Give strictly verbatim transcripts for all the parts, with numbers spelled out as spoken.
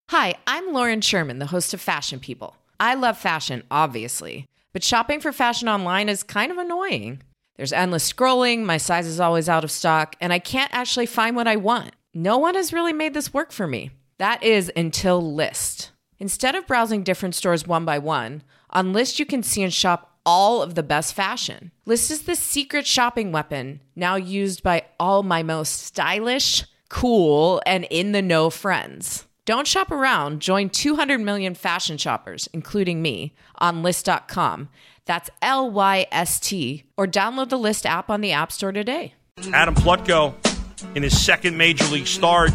Hi, I'm Lauren Sherman, the host of Fashion People. I love fashion, obviously, but shopping for fashion online is kind of annoying. There's endless scrolling, my size is always out of stock, and I can't actually find what I want. No one has really made this work for me. That is until Lyst. Instead of browsing different stores one by one, on Lyst you can see and shop all of the best fashion. Lyst is the secret shopping weapon, now used by all my most stylish, cool, and in-the-know friends. Don't shop around. Join two hundred million fashion shoppers, including me, on Lyst dot com. That's L Y S T. Or download the Lyst app on the App Store today. Adam Plutko, in his second Major League start,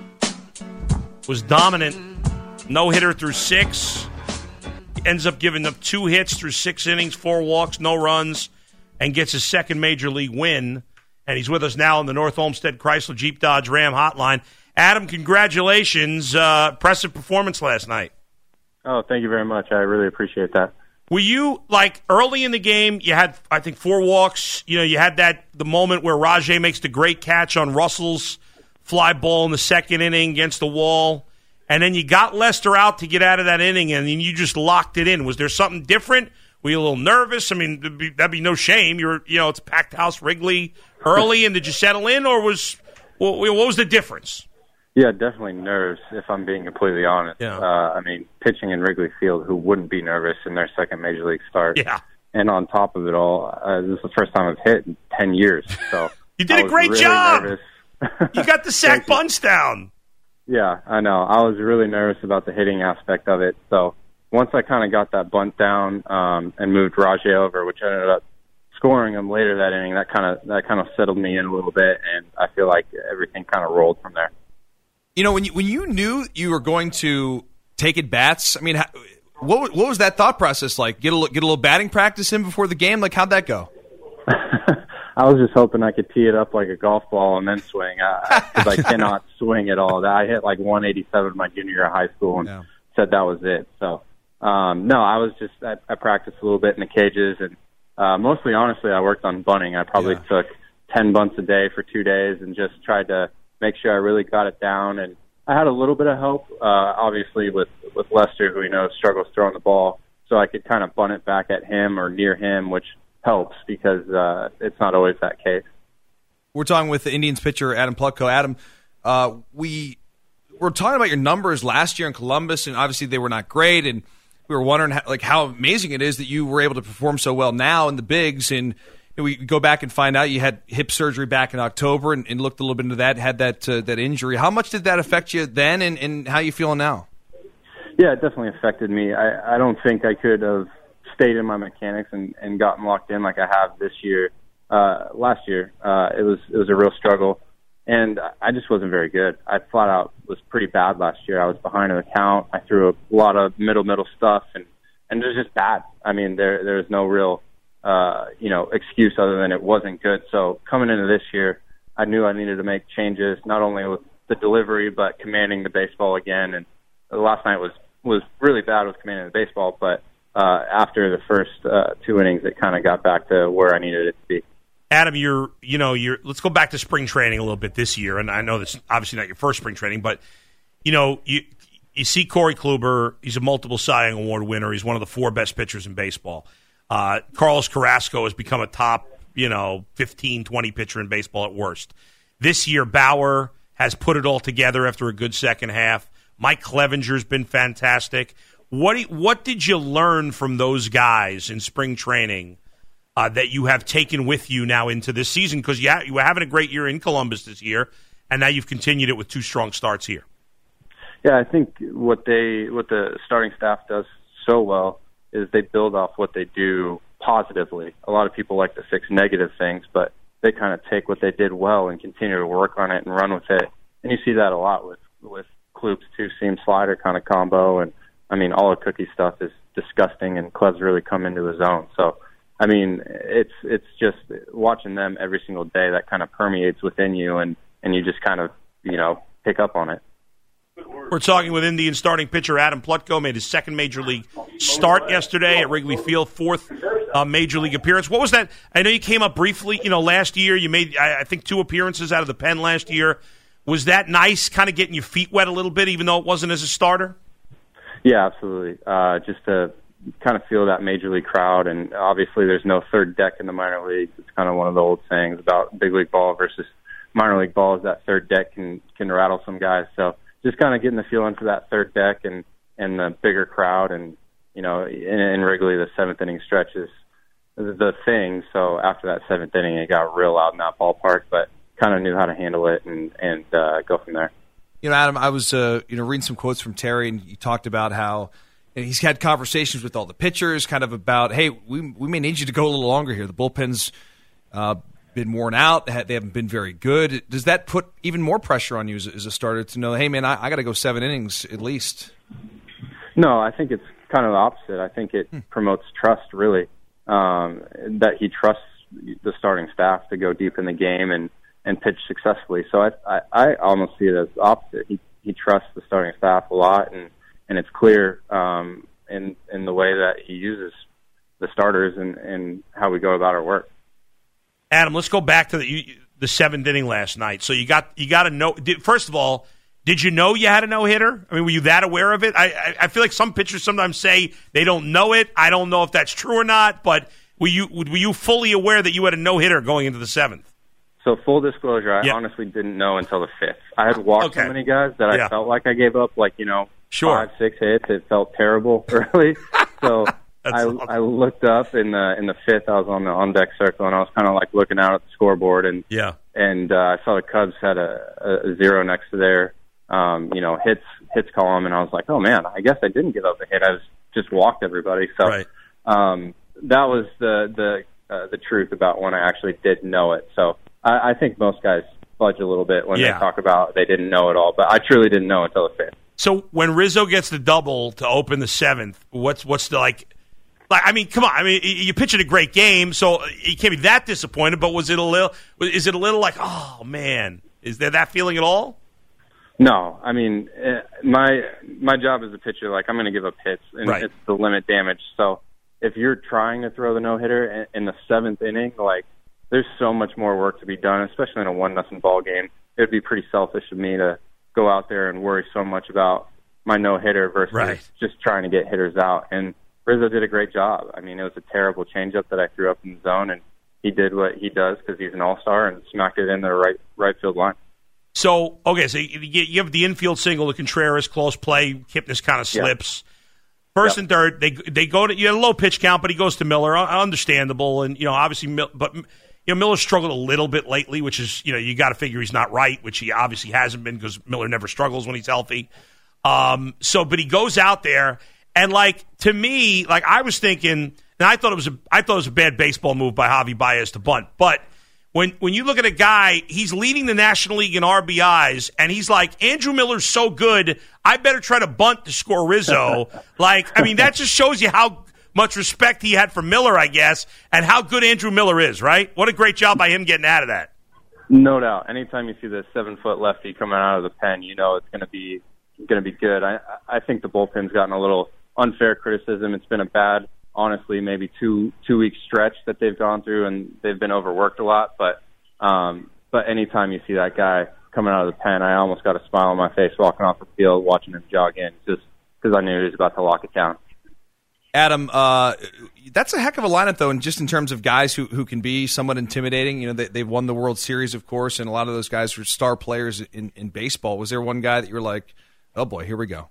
was dominant. No-hitter through six. Ends up giving up two hits through six innings, four walks, no runs, and gets his second Major League win. And he's with us now on the North Olmsted Chrysler Jeep Dodge Ram hotline. Adam, congratulations. Uh, impressive performance last night. Oh, thank you very much. I really appreciate that. Were you, like, early in the game, you had, I think, four walks. You know, you had that, the moment where Rajai makes the great catch on Russell's fly ball in the second inning against the wall. And then you got Lester out to get out of that inning, and then you just locked it in. Was there something different? Were you a little nervous? I mean, that'd be, that'd be no shame. You're, you know, it's a packed house, Wrigley, early, and did you settle in, or was, what was the difference? Yeah, definitely nerves, if I'm being completely honest. Yeah. Uh, I mean, pitching in Wrigley Field, who wouldn't be nervous in their second Major League start? Yeah. And on top of it all, uh, this is the first time I've hit in ten years. So you did I a was great really job. Nervous. You got the sack bunts down. Yeah, I know. I was really nervous about the hitting aspect of it. So once I kind of got that bunt down um, and moved Rajai over, which ended up scoring him later that inning, that kind of that kind of settled me in a little bit, and I feel like everything kind of rolled from there. You know, when you when you knew you were going to take at bats, I mean, how, what what was that thought process like? Get a get a little batting practice in before the game. Like, how'd that go? I was just hoping I could tee it up like a golf ball and then swing, because I, I cannot swing at all. I hit like one eighty-seven my junior year of high school and yeah. said that was it. So um, no, I was just I, I practiced a little bit in the cages, and uh, mostly, honestly, I worked on bunting. I probably yeah. took ten bunts a day for two days and just tried to make sure I really got it down. And I had a little bit of help, uh, obviously, with, with Lester, who we know struggles throwing the ball, so I could kind of bunt it back at him or near him, which helps because uh, it's not always that case. We're talking with the Indians pitcher, Adam Plutko. Adam, uh, we were talking about your numbers last year in Columbus, and obviously they were not great, and we were wondering how, like how amazing it is that you were able to perform so well now in the bigs, and we go back and find out you had hip surgery back in October and, and looked a little bit into that, had that uh, that injury. How much did that affect you then, and, and how are you feeling now? Yeah, it definitely affected me. I, I don't think I could have stayed in my mechanics and, and gotten locked in like I have this year. Uh, last year, uh, it was it was a real struggle, and I just wasn't very good. I flat out was pretty bad last year. I was behind in the count. I threw a lot of middle middle stuff, and, and it was just bad. I mean, there there's no real Uh, you know, excuse other than it wasn't good. So coming into this year, I knew I needed to make changes, not only with the delivery, but commanding the baseball again. And last night was, was really bad with commanding the baseball, but uh, after the first uh, two innings, it kind of got back to where I needed it to be. Adam, you're, you know, you're, let's go back to spring training a little bit this year. And I know that's obviously not your first spring training, but, you know, you, you see Corey Kluber. He's a multiple Cy Young Award winner. He's one of the four best pitchers in baseball. Uh, Carlos Carrasco has become a top, you know, fifteen, twenty pitcher in baseball at worst. This year, Bauer has put it all together after a good second half. Mike Clevenger's been fantastic. What do you, what did you learn from those guys in spring training uh, that you have taken with you now into this season? Because you, ha- you were having a great year in Columbus this year, and now you've continued it with two strong starts here. Yeah, I think what they what the starting staff does so well is they build off what they do positively. A lot of people like to fix negative things, but they kind of take what they did well and continue to work on it and run with it. And you see that a lot with, with Kloop's two-seam slider kind of combo. And, I mean, all the cookie stuff is disgusting, and Clev's really come into his own. So, I mean, it's it's just watching them every single day that kind of permeates within you, and, and you just kind of, you know, pick up on it. We're talking with Indian starting pitcher Adam Plutko. Made his second Major League start yesterday at Wrigley Field, fourth uh, Major League appearance. What was that? I know you came up briefly, you know, last year. You made, I, I think, two appearances out of the pen last year. Was that nice, kind of getting your feet wet a little bit, even though it wasn't as a starter? Yeah, absolutely. Uh, just to kind of feel that major league crowd, and obviously there's no third deck in the minor leagues. It's kind of one of the old sayings about big league ball versus minor league ball is that third deck can can rattle some guys. So just kind of getting the feeling for that third deck and and the bigger crowd, and you know, in, in Wrigley the seventh inning stretch is the thing. So after that seventh inning, it got real loud in that ballpark, but kind of knew how to handle it and and uh, go from there. You know, Adam, I was uh, you know reading some quotes from Terry, and you talked about how and he's had conversations with all the pitchers, kind of about, hey, we we may need you to go a little longer here. The bullpen's uh, been worn out; they haven't been very good. Does that put even more pressure on you as a, as a starter to know, hey, man, I, I got to go seven innings at least? No, I think it's kind of the opposite. I think it hmm. promotes trust, really, um, that he trusts the starting staff to go deep in the game and, and pitch successfully. So I, I I almost see it as the opposite. He he trusts the starting staff a lot, and and it's clear um, in in the way that he uses the starters and, and how we go about our work. Adam, let's go back to the you, the seventh inning last night. So you got you got to know. Did, first of all, did you know you had a no hitter? I mean, were you that aware of it? I, I I feel like some pitchers sometimes say they don't know it. I don't know if that's true or not. But were you were you fully aware that you had a no hitter going into the seventh? So full disclosure, I yep. honestly didn't know until the fifth. I had walked okay. so many guys that I yeah. felt like I gave up, like, you know, sure. five, six hits. It felt terrible early. So I, awesome. I looked up in the in the fifth. I was on the on deck circle, and I was kind of like looking out at the scoreboard, and yeah, and uh, I saw the Cubs had a, a, a zero next to their um, you know hits hits column, and I was like, oh man, I guess I didn't give up a hit. I was just walked everybody. So right. um, that was the the uh, the truth about when I actually did know it. So I, I think most guys fudge a little bit when yeah. they talk about they didn't know it all, but I truly didn't know until the fifth. So when Rizzo gets the double to open the seventh, what's what's the like? Like I mean, come on! I mean, you pitching a great game, so you can't be that disappointed. But was it a little? Is it a little like, oh man, is there that feeling at all? No, I mean, my my job as a pitcher, like I'm going to give up hits, and right. it's the limit damage. So if you're trying to throw the no hitter in the seventh inning, like there's so much more work to be done, especially in a one nothing ball game. It would be pretty selfish of me to go out there and worry so much about my no hitter versus right. just trying to get hitters out. And Rizzo did a great job. I mean, it was a terrible changeup that I threw up in the zone, and he did what he does because he's an all-star and smacked it in the right right field line. So, okay, so you, you have the infield single to Contreras, close play, Kipnis kind of slips. Yeah. First yep. and third, they they go to, you had a low pitch count, but he goes to Miller, understandable, and, you know, obviously, but, you know, Miller struggled a little bit lately, which is, you know, you got to figure he's not right, which he obviously hasn't been because Miller never struggles when he's healthy. Um, so, but he goes out there. And, like, to me, like, I was thinking, and I thought it was a, I thought it was a bad baseball move by Javi Baez to bunt. But when when you look at a guy, he's leading the National League in R B Is, and he's like, Andrew Miller's so good, I better try to bunt to score Rizzo. Like, I mean, that just shows you how much respect he had for Miller, I guess, and how good Andrew Miller is, right? What a great job by him getting out of that. No doubt. Anytime you see the seven-foot lefty coming out of the pen, you know it's going to be going to be good. I I think the bullpen's gotten a little unfair criticism. It's been a bad, honestly, maybe two two week stretch that they've gone through, and they've been overworked a lot. But um, but anytime you see that guy coming out of the pen, I almost got a smile on my face walking off the field, watching him jog in, just because I knew he was about to lock it down. Adam, uh, that's a heck of a lineup, though, and just in terms of guys who, who can be somewhat intimidating. You know, they, they've won the World Series, of course, and a lot of those guys were star players in, in baseball. Was there one guy that you were like, oh boy, here we go?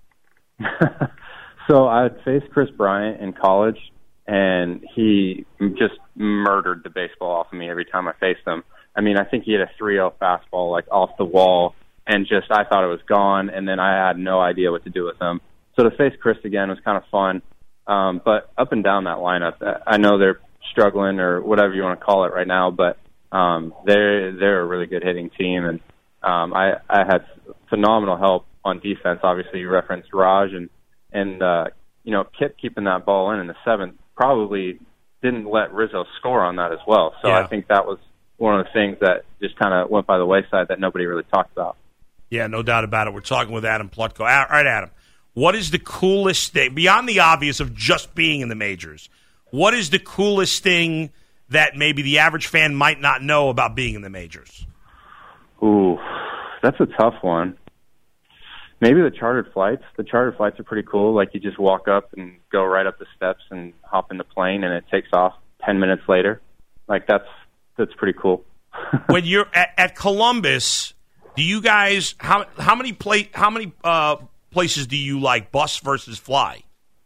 So I had faced Chris Bryant in college, and he just murdered the baseball off of me every time I faced him. I mean, I think he had a three oh fastball, like, off the wall, and just I thought it was gone, and then I had no idea what to do with him. So to face Chris again was kind of fun. Um, but up and down that lineup, I know they're struggling or whatever you want to call it right now, but um, they're, they're a really good hitting team, and um, I, I had phenomenal help on defense. Obviously, you referenced Raj, and And, uh, you know, Kip keeping that ball in in the seventh probably didn't let Rizzo score on that as well. So yeah. I think that was one of the things that just kind of went by the wayside that nobody really talked about. Yeah, no doubt about it. We're talking with Adam Plutko. All right, Adam, what is the coolest thing, beyond the obvious of just being in the majors, what is the coolest thing that maybe the average fan might not know about being in the majors? Ooh, that's a tough one. Maybe the chartered flights. The chartered flights are pretty cool. Like, you just walk up and go right up the steps and hop in the plane, and it takes off ten minutes later. Like, that's that's pretty cool. When you're at, at Columbus, do you guys how how many play how many uh, places do you like bus versus fly?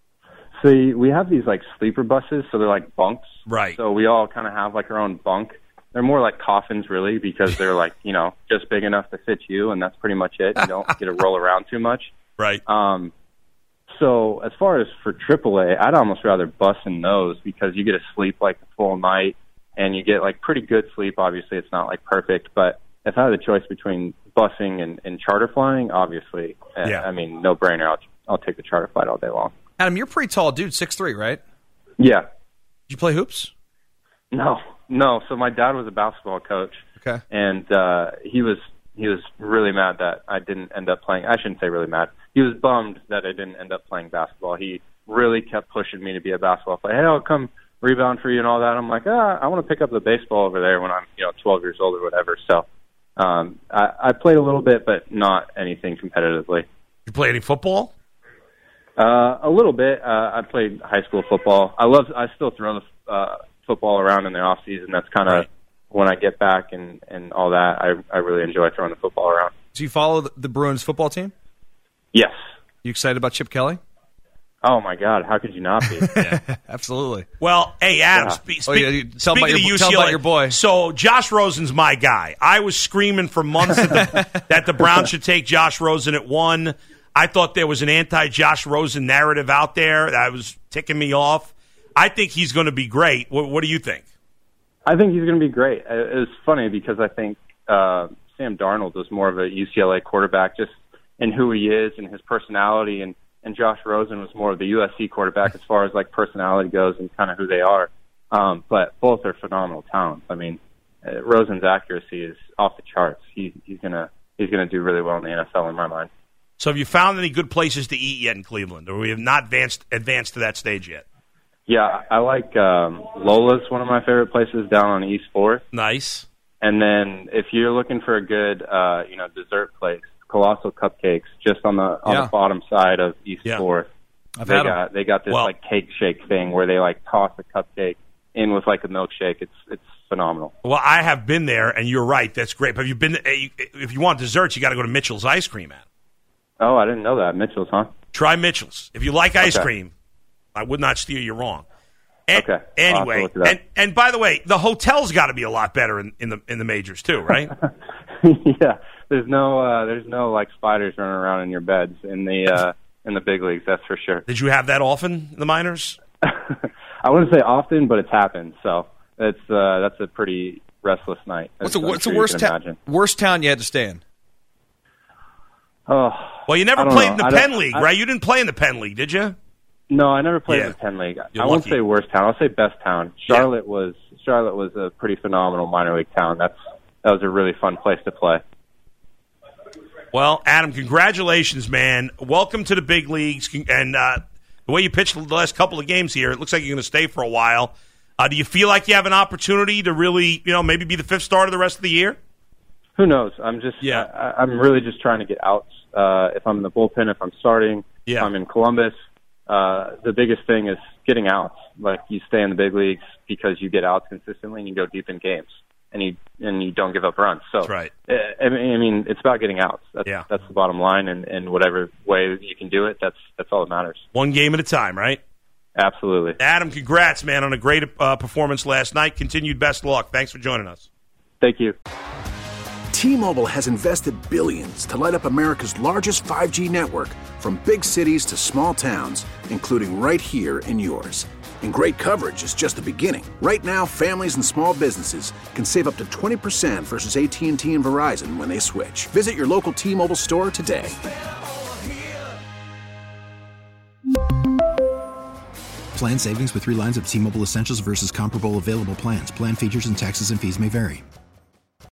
So we have these like sleeper buses, so they're like bunks. Right. So we all kind of have like our own bunk. They're more like coffins, really, because they're like, you know, just big enough to fit you, and that's pretty much it. You don't get to roll around too much. Right. Um. So as far as for triple A, I'd almost rather bus in those because you get to sleep like the full night, and you get like pretty good sleep. Obviously, it's not like perfect, but if I had the choice between busing and, and charter flying, obviously, yeah. I mean, no brainer. I'll I'll take the charter flight all day long. Adam, you're a pretty tall dude, six three, right? Yeah. Did you play hoops? No, no. So my dad was a basketball coach. Okay. And uh, he was he was really mad that I didn't end up playing. I shouldn't say really mad. He was bummed that I didn't end up playing basketball. He really kept pushing me to be a basketball player. Hey, I'll come rebound for you and all that. I'm like, ah, I want to pick up the baseball over there when I'm, you know, twelve years old or whatever. So um, I, I played a little bit, but not anything competitively. You play any football? Uh, a little bit. Uh, I played high school football. I love. I still throw the uh, football around in the off season. That's kind of right. when I get back and, and all that. I I really enjoy throwing the football around. Do you follow the Bruins football team? Yes. You excited about Chip Kelly? Oh my God! How could you not be? Yeah, absolutely. Well, hey, Adam. Yeah. Spe- Oh, yeah, you- tell speaking about of your- U C L A, tell about your boy. So Josh Rosen's my guy. I was screaming for months that the, that the Browns should take Josh Rosen at one. I thought there was an anti-Josh Rosen narrative out there that was ticking me off. I think he's going to be great. What, what do you think? I think he's going to be great. It was funny because I think uh, Sam Darnold was more of a U C L A quarterback just in who he is and his personality, and, and Josh Rosen was more of the U S C quarterback as far as like personality goes and kind of who they are. Um, but both are phenomenal talents. I mean, uh, Rosen's accuracy is off the charts. He, he's gonna he's gonna do really well in the N F L in my mind. So have you found any good places to eat yet in Cleveland, or we have not advanced advanced to that stage yet? Yeah, I like um, Lola's, one of my favorite places down on East Fourth. Nice. And then if you're looking for a good, uh, you know, dessert place, Colossal Cupcakes, just on the on Yeah. the bottom side of East Yeah. Fourth. I've They had 'em. got they got this Well- like cake shake thing where they like toss a cupcake in with like a milkshake. It's it's phenomenal. Well, I have been there, and you're right. That's great. But have you been? If you want desserts, you got to go to Mitchell's Ice Cream. At Oh, I didn't know that. Mitchell's, huh? try Mitchell's. If you like ice Okay. cream, I would not steer you wrong. And, Okay. I'll have to Anyway, look it up. and and by the way, the hotel's got to be a lot better in, in the in the majors too, right? Yeah. There's no uh, there's no like spiders running around in your beds in the uh, in the big leagues. That's for sure. Did you have that often in the minors? I wouldn't say often, but it's happened. So it's uh, that's a pretty restless night. What's as the, I'm what's sure the you worst can town? imagine. Worst town you had to stay in? Oh, Well, you never I don't played know. in the I don't- Penn League, I- right? You didn't play in the Penn League, did you? no, I never played Yeah. in the Penn League. You're I won't lucky. say worst town. I'll say best town. Charlotte was Charlotte was a pretty phenomenal minor league town. That's that was a really fun place to play. Well, Adam, congratulations, man. Welcome to the big leagues. Con- And uh, the way you pitched the last couple of games here, it looks like you're going to stay for a while. Uh, do you feel like you have an opportunity to really, you know, maybe be the fifth starter the rest of the year? Who knows? I'm just Yeah. I, I'm really just trying to get outs. Uh, if I'm in the bullpen, if I'm starting, Yeah. if I'm in Columbus, uh, the biggest thing is getting outs. Like you stay in the big leagues because you get outs consistently and you go deep in games and you and you don't give up runs. So That's right. uh, I mean, I mean, it's about getting outs. That's, Yeah. that's the bottom line, and, and whatever way you can do it, that's that's all that matters. One game at a time, right? Absolutely. Adam, congrats, man, on a great uh, performance last night. Continued best luck. Thanks for joining us. Thank you. T-Mobile has invested billions to light up America's largest five G network, from big cities to small towns, including right here in yours. And great coverage is just the beginning. Right now, families and small businesses can save up to twenty percent versus A T and T and Verizon when they switch. Visit your local T-Mobile store today. Plan savings with three lines of T-Mobile Essentials versus comparable available plans. Plan features and taxes and fees may vary.